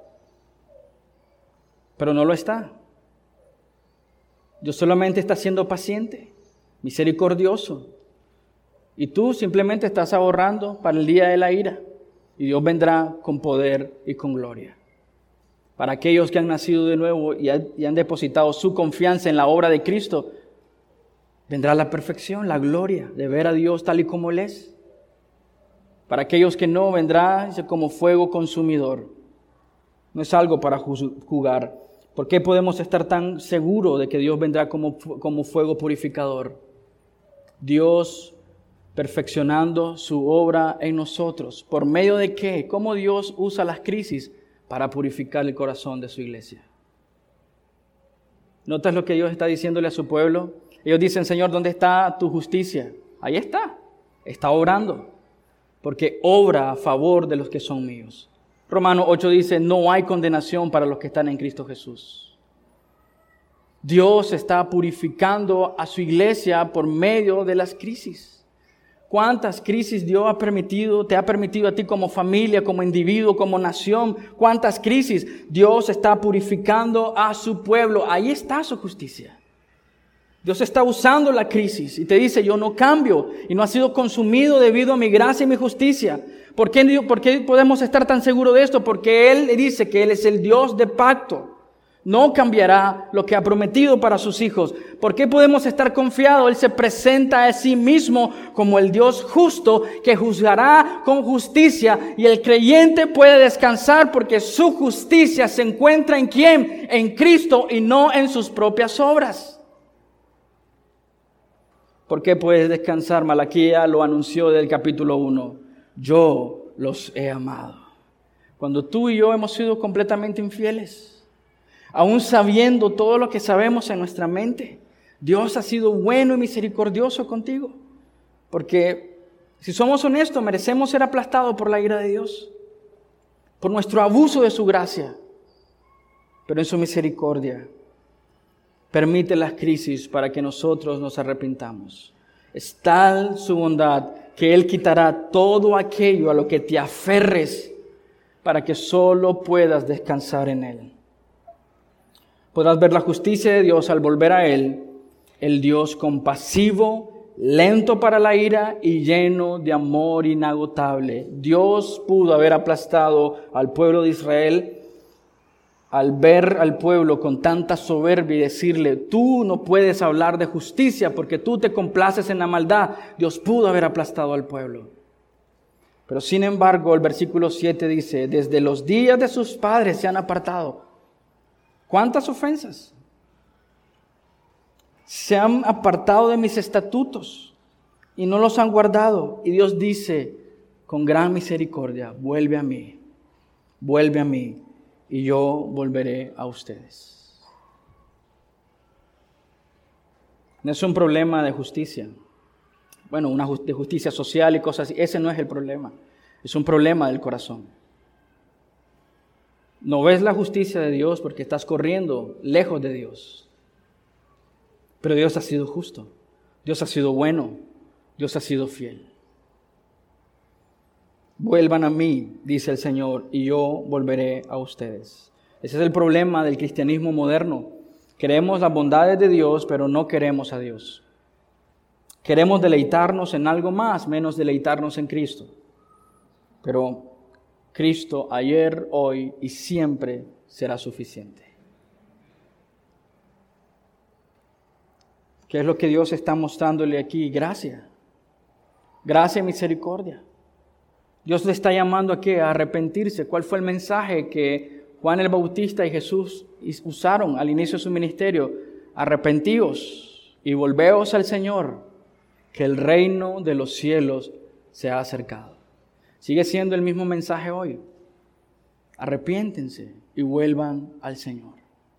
Pero no lo está. Dios solamente está siendo paciente, misericordioso. Y tú simplemente estás ahorrando para el día de la ira. Y Dios vendrá con poder y con gloria. Para aquellos que han nacido de nuevo y han depositado su confianza en la obra de Cristo, vendrá la perfección, la gloria de ver a Dios tal y como Él es. Para aquellos que no, vendrá como fuego consumidor. No es algo para jugar. ¿Por qué podemos estar tan seguros de que Dios vendrá como fuego purificador? Dios perfeccionando su obra en nosotros. ¿Por medio de qué? ¿Cómo Dios usa las crisis para purificar el corazón de su iglesia? ¿Notas lo que Dios está diciéndole a su pueblo? Ellos dicen, Señor, ¿dónde está tu justicia? Ahí está. Está obrando. Porque obra a favor de los que son míos. Romanos 8 dice, no hay condenación para los que están en Cristo Jesús. Dios está purificando a su iglesia por medio de las crisis. ¿Cuántas crisis Dios te ha permitido a ti como familia, como individuo, como nación? ¿Cuántas crisis Dios está purificando a su pueblo? Ahí está su justicia. Dios está usando la crisis y te dice, yo no cambio y no ha sido consumido debido a mi gracia y mi justicia. ¿Por qué podemos estar tan seguros de esto? Porque Él dice que Él es el Dios de pacto. No cambiará lo que ha prometido para sus hijos. ¿Por qué podemos estar confiados? Él se presenta a sí mismo como el Dios justo que juzgará con justicia, y el creyente puede descansar porque su justicia se encuentra ¿en quién? En Cristo y no en sus propias obras. ¿Por qué puedes descansar? Malaquías lo anunció del capítulo 1. Yo los he amado. Cuando tú y yo hemos sido completamente infieles, aún sabiendo todo lo que sabemos en nuestra mente, Dios ha sido bueno y misericordioso contigo. Porque si somos honestos, merecemos ser aplastados por la ira de Dios, por nuestro abuso de su gracia. Pero en su misericordia permite las crisis para que nosotros nos arrepintamos. Es tal su bondad que Él quitará todo aquello a lo que te aferres para que solo puedas descansar en Él. Podrás ver la justicia de Dios al volver a Él, el Dios compasivo, lento para la ira y lleno de amor inagotable. Dios pudo haber aplastado al pueblo de Israel al ver al pueblo con tanta soberbia y decirle, tú no puedes hablar de justicia porque tú te complaces en la maldad. Dios pudo haber aplastado al pueblo. Pero sin embargo, el versículo 7 dice, desde los días de sus padres se han apartado. ¿Cuántas ofensas? Se han apartado de mis estatutos y no los han guardado. Y Dios dice, con gran misericordia, vuelve a mí, y yo volveré a ustedes. No es un problema de justicia. Bueno, de justicia social y cosas así. Ese no es el problema. Es un problema del corazón. No ves la justicia de Dios porque estás corriendo lejos de Dios. Pero Dios ha sido justo. Dios ha sido bueno. Dios ha sido fiel. Vuelvan a mí, dice el Señor, y yo volveré a ustedes. Ese es el problema del cristianismo moderno. Queremos las bondades de Dios, pero no queremos a Dios. Queremos deleitarnos en algo más, menos deleitarnos en Cristo. Pero Cristo ayer, hoy y siempre será suficiente. ¿Qué es lo que Dios está mostrándole aquí? Gracia. Gracia y misericordia. Dios le está llamando a ¿qué? A arrepentirse. ¿Cuál fue el mensaje que Juan el Bautista y Jesús usaron al inicio de su ministerio? Arrepentíos y volveos al Señor, que el reino de los cielos se ha acercado. Sigue siendo el mismo mensaje hoy. Arrepiéntense y vuelvan al Señor.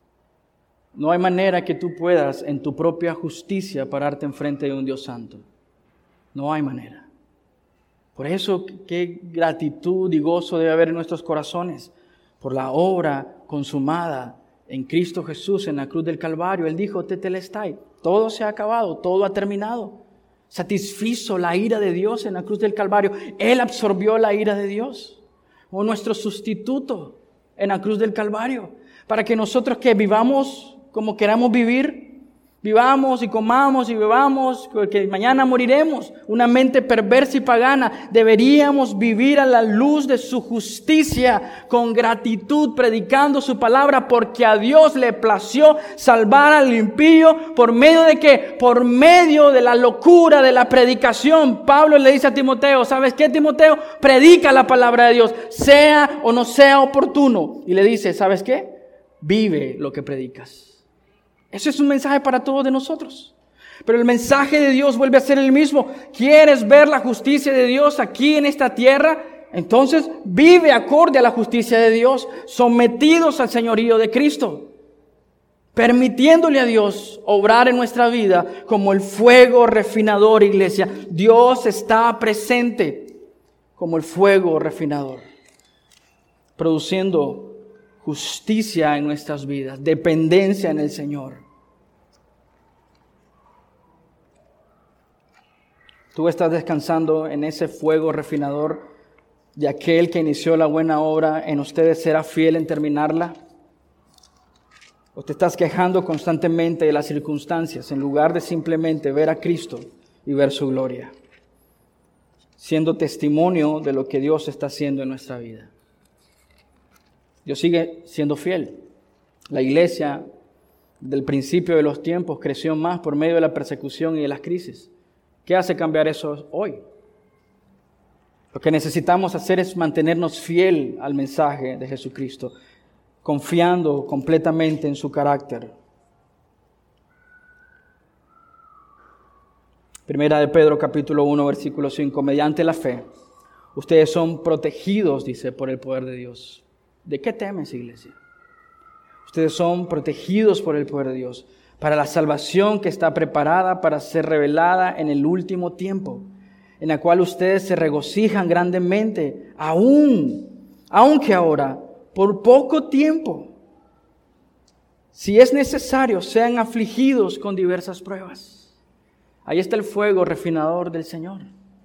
No hay manera que tú puedas en tu propia justicia pararte enfrente de un Dios santo. No hay manera. Por eso, qué gratitud y gozo debe haber en nuestros corazones por la obra consumada en Cristo Jesús en la cruz del Calvario. Él dijo, tetelestai, todo se ha acabado, todo ha terminado. Satisfizo la ira de Dios en la cruz del Calvario. Él absorbió la ira de Dios como nuestro sustituto en la cruz del Calvario, para que nosotros que vivamos como queramos vivir, vivamos y comamos y bebamos, porque mañana moriremos. Una mente perversa y pagana. Deberíamos vivir a la luz de su justicia, con gratitud, predicando su palabra, porque a Dios le plació salvar al impío. ¿Por medio de qué? Por medio de la locura de la predicación. Pablo le dice a Timoteo, ¿sabes qué, Timoteo? Predica la palabra de Dios, sea o no sea oportuno. Y le dice, ¿sabes qué? Vive lo que predicas. Eso es un mensaje para todos de nosotros. Pero el mensaje de Dios vuelve a ser el mismo. ¿Quieres ver la justicia de Dios aquí en esta tierra? Entonces vive acorde a la justicia de Dios, sometidos al señorío de Cristo, permitiéndole a Dios obrar en nuestra vida como el fuego refinador, iglesia. Dios está presente como el fuego refinador, produciendo justicia en nuestras vidas, dependencia en el Señor. ¿Tú estás descansando en ese fuego refinador de aquel que inició la buena obra en ustedes será fiel en terminarla? ¿O te estás quejando constantemente de las circunstancias en lugar de simplemente ver a Cristo y ver su gloria, siendo testimonio de lo que Dios está haciendo en nuestra vida? Dios sigue siendo fiel. La iglesia del principio de los tiempos creció más por medio de la persecución y de las crisis. ¿Qué hace cambiar eso hoy? Lo que necesitamos hacer es mantenernos fiel al mensaje de Jesucristo, confiando completamente en su carácter. Primera de Pedro, capítulo 1, versículo 5. Mediante la fe, ustedes son protegidos, dice, por el poder de Dios. ¿De qué temes, iglesia? Ustedes son protegidos por el poder de Dios para la salvación que está preparada para ser revelada en el último tiempo, en la cual ustedes se regocijan grandemente, aunque ahora, por poco tiempo, si es necesario, sean afligidos con diversas pruebas. Ahí está el fuego refinador del Señor.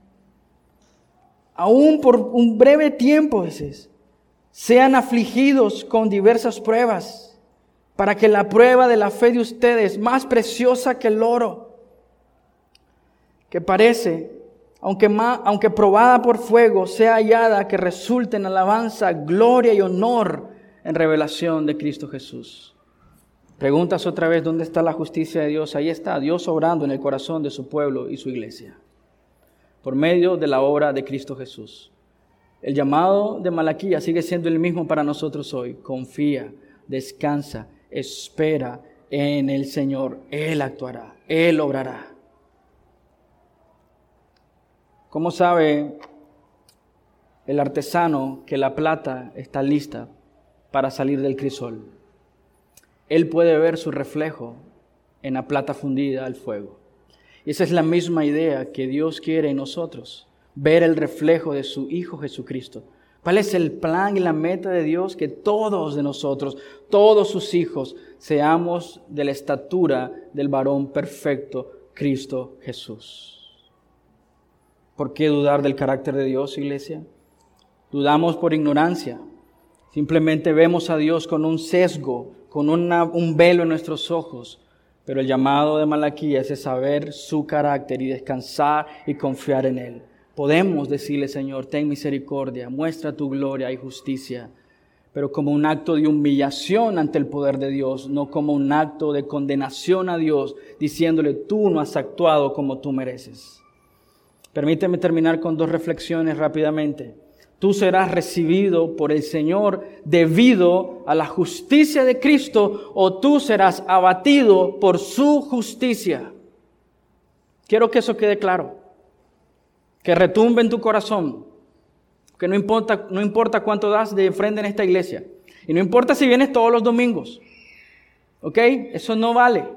Aún por un breve tiempo, dices, sean afligidos con diversas pruebas, para que la prueba de la fe de ustedes, más preciosa que el oro, que parece, aunque probada por fuego, sea hallada que resulte en alabanza, gloria y honor en revelación de Cristo Jesús. Preguntas otra vez, ¿dónde está la justicia de Dios? Ahí está, Dios obrando en el corazón de su pueblo y su iglesia, por medio de la obra de Cristo Jesús. El llamado de Malaquías sigue siendo el mismo para nosotros hoy. Confía, descansa, espera en el Señor. Él actuará, Él obrará. ¿Cómo sabe el artesano que la plata está lista para salir del crisol? Él puede ver su reflejo en la plata fundida al fuego. Y esa es la misma idea que Dios quiere en nosotros, ver el reflejo de su Hijo Jesucristo. ¿Cuál es el plan y la meta de Dios? Que todos de nosotros, todos sus hijos, seamos de la estatura del varón perfecto, Cristo Jesús. ¿Por qué dudar del carácter de Dios, iglesia? Dudamos por ignorancia. Simplemente vemos a Dios con un sesgo, con un velo en nuestros ojos. Pero el llamado de Malaquías es saber su carácter y descansar y confiar en Él. Podemos decirle, Señor, ten misericordia, muestra tu gloria y justicia, pero como un acto de humillación ante el poder de Dios, no como un acto de condenación a Dios, diciéndole, tú no has actuado como tú mereces. Permíteme terminar con dos reflexiones rápidamente. Tú serás recibido por el Señor debido a la justicia de Cristo, o tú serás abatido por su justicia. Quiero que eso quede claro. Que retumbe en tu corazón, que no importa cuánto das de ofrenda en esta iglesia, y no importa si vienes todos los domingos, ¿ok? Eso no vale.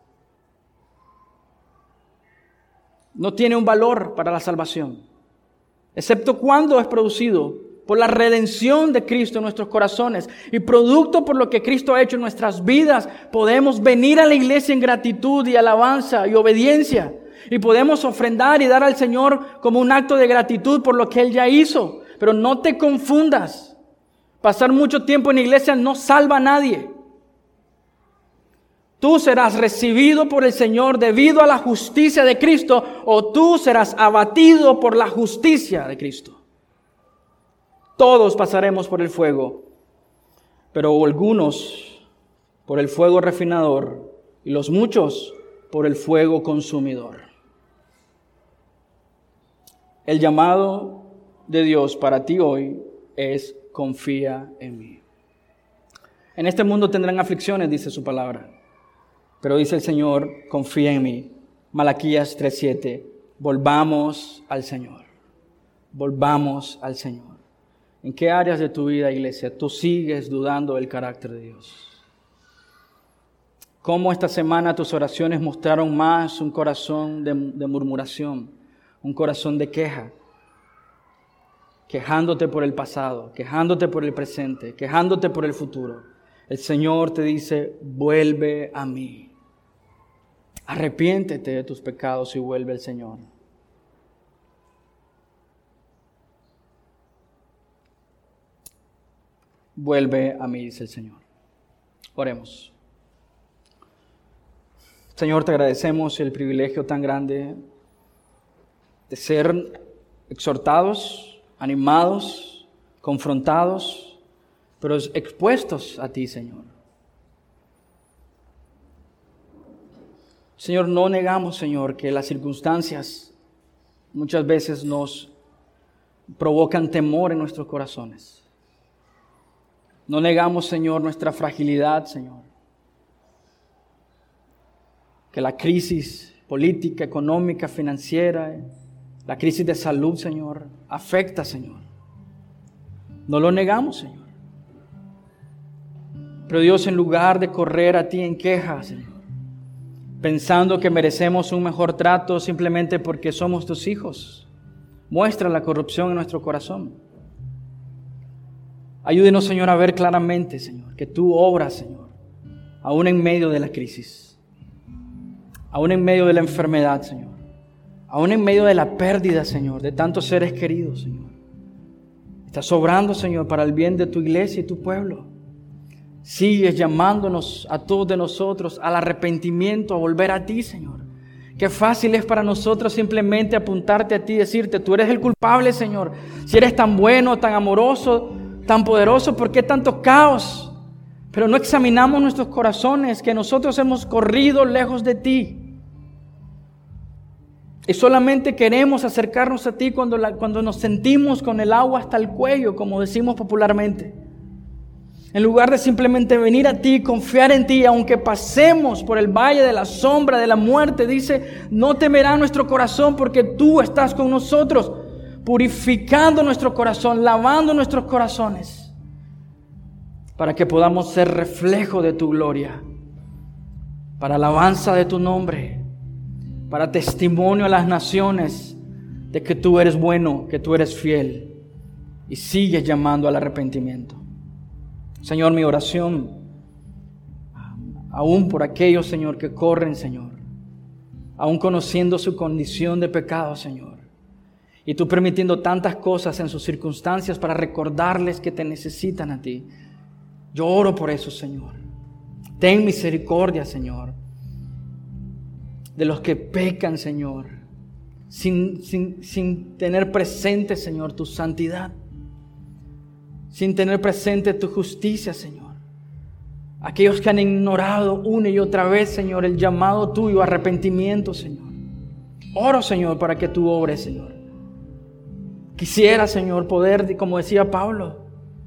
No tiene un valor para la salvación, excepto cuando es producido por la redención de Cristo en nuestros corazones y producto por lo que Cristo ha hecho en nuestras vidas. Podemos venir a la iglesia en gratitud y alabanza y obediencia. Y podemos ofrendar y dar al Señor como un acto de gratitud por lo que Él ya hizo. Pero no te confundas. Pasar mucho tiempo en la iglesia no salva a nadie. Tú serás recibido por el Señor debido a la justicia de Cristo, o tú serás abatido por la justicia de Cristo. Todos pasaremos por el fuego, pero algunos por el fuego refinador y los muchos por el fuego consumidor. El llamado de Dios para ti hoy es: confía en mí. En este mundo tendrán aflicciones, dice su palabra, pero dice el Señor, confía en mí. Malaquías 3:7, volvamos al Señor. Volvamos al Señor. ¿En qué áreas de tu vida, iglesia, tú sigues dudando del carácter de Dios? ¿Cómo esta semana tus oraciones mostraron más un corazón de murmuración, un corazón de queja? Quejándote por el pasado, quejándote por el presente, quejándote por el futuro. El Señor te dice, vuelve a mí. Arrepiéntete de tus pecados y vuelve al Señor. vuelve a mí, dice el Señor. Oremos. Señor, te agradecemos el privilegio tan grande de ser exhortados, animados, confrontados, pero expuestos a ti, Señor. Señor, no negamos, Señor, que las circunstancias muchas veces nos provocan temor en nuestros corazones. No negamos, Señor, nuestra fragilidad, Señor. Que la crisis política, económica, financiera, la crisis de salud, Señor, afecta, Señor. No lo negamos, Señor. Pero Dios, en lugar de correr a ti en queja, Señor, pensando que merecemos un mejor trato simplemente porque somos tus hijos, muestra la corrupción en nuestro corazón. Ayúdenos, Señor, a ver claramente, Señor, que tú obras, Señor, aún en medio de la crisis, aún en medio de la enfermedad, Señor, aún en medio de la pérdida, Señor, de tantos seres queridos, Señor. Estás obrando, Señor, para el bien de tu iglesia y tu pueblo. Sigues llamándonos a todos de nosotros al arrepentimiento, a volver a ti, Señor. Qué fácil es para nosotros simplemente apuntarte a ti y decirte, tú eres el culpable, Señor. Si eres tan bueno, tan amoroso, tan poderoso, ¿por qué tanto caos? Pero no examinamos nuestros corazones, que nosotros hemos corrido lejos de ti. Y solamente queremos acercarnos a ti cuando nos sentimos con el agua hasta el cuello, como decimos popularmente. En lugar de simplemente venir a ti, confiar en ti, aunque pasemos por el valle de la sombra de la muerte, dice, no temerá nuestro corazón porque tú estás con nosotros, purificando nuestro corazón, lavando nuestros corazones, para que podamos ser reflejo de tu gloria, para alabanza de tu nombre, para testimonio a las naciones de que tú eres bueno, que tú eres fiel y sigues llamando al arrepentimiento. Señor, mi oración, aún por aquellos, Señor, que corren, Señor, aún conociendo su condición de pecado, Señor, y tú permitiendo tantas cosas en sus circunstancias para recordarles que te necesitan a ti. Yo oro por eso, Señor. Ten misericordia, Señor, de los que pecan, Señor, sin tener presente, Señor, tu santidad, sin tener presente tu justicia, Señor. Aquellos que han ignorado una y otra vez, Señor, el llamado tuyo a arrepentimiento, Señor. Oro, Señor, para que tú obres, Señor. Quisiera, Señor, poder, como decía Pablo,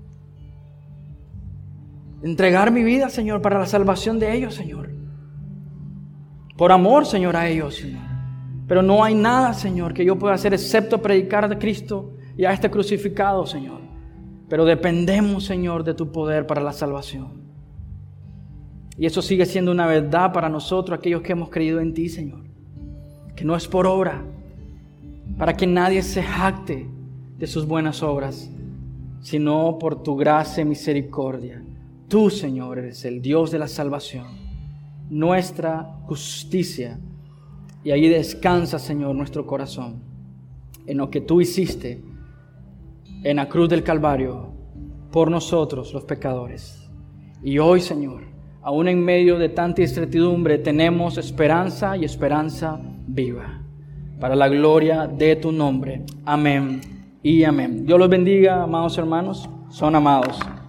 entregar mi vida, Señor, para la salvación de ellos, Señor. Por amor, Señor, a ellos, Señor. Pero no hay nada, Señor, que yo pueda hacer excepto predicar de Cristo y a este crucificado, Señor. Pero dependemos, Señor, de tu poder para la salvación. Y eso sigue siendo una verdad para nosotros, aquellos que hemos creído en ti, Señor. Que no es por obra, para que nadie se jacte de sus buenas obras, sino por tu gracia y misericordia. Tú, Señor, eres el Dios de la salvación, nuestra justicia. Y ahí descansa, Señor, nuestro corazón, en lo que tú hiciste en la cruz del Calvario por nosotros los pecadores. Y hoy, Señor, aún en medio de tanta incertidumbre, tenemos esperanza y esperanza viva, para la gloria de tu nombre. Amén y amén. Dios los bendiga, amados hermanos, son amados.